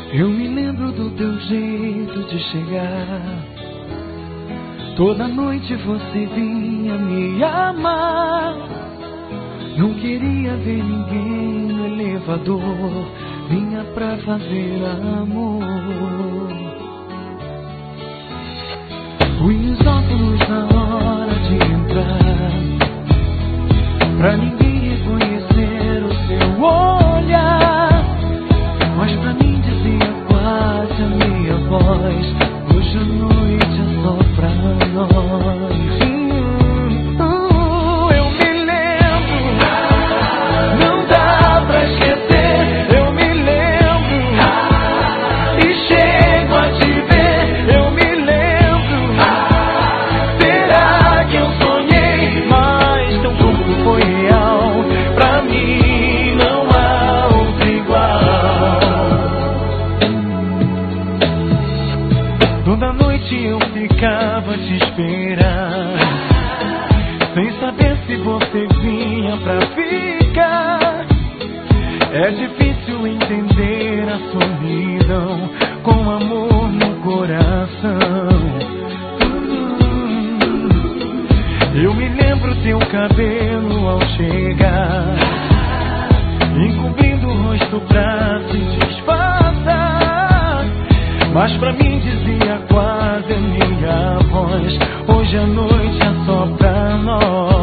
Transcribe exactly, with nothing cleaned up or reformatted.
Eu me lembro do teu jeito de chegar. Toda noite você vinha me amar. Não queria ver ninguém no elevador, vinha pra fazer amor. Punha os óculos na hora de entrar, pra ninguém reconhecer o seu olhar. Mas pra mim dizia quase a minha voz: hoje a noite é só pra nós. Hum, uh, eu me lembro, não dá pra esquecer. Eu me lembro e chego a te ver. Eu me lembro, será que eu sonhei? Mas tão pouco foi real. Pra mim não há outro igual. Toda noite eu ficava a te esperar, sem saber se você vinha pra ficar. É difícil entender a solidão com amor no coração. Eu me lembro teu cabelo ao chegar, encobrindo o rosto pra se disfarçar. Mas pra mim dizia quase a minha voz: hoje a noite é só pra nós.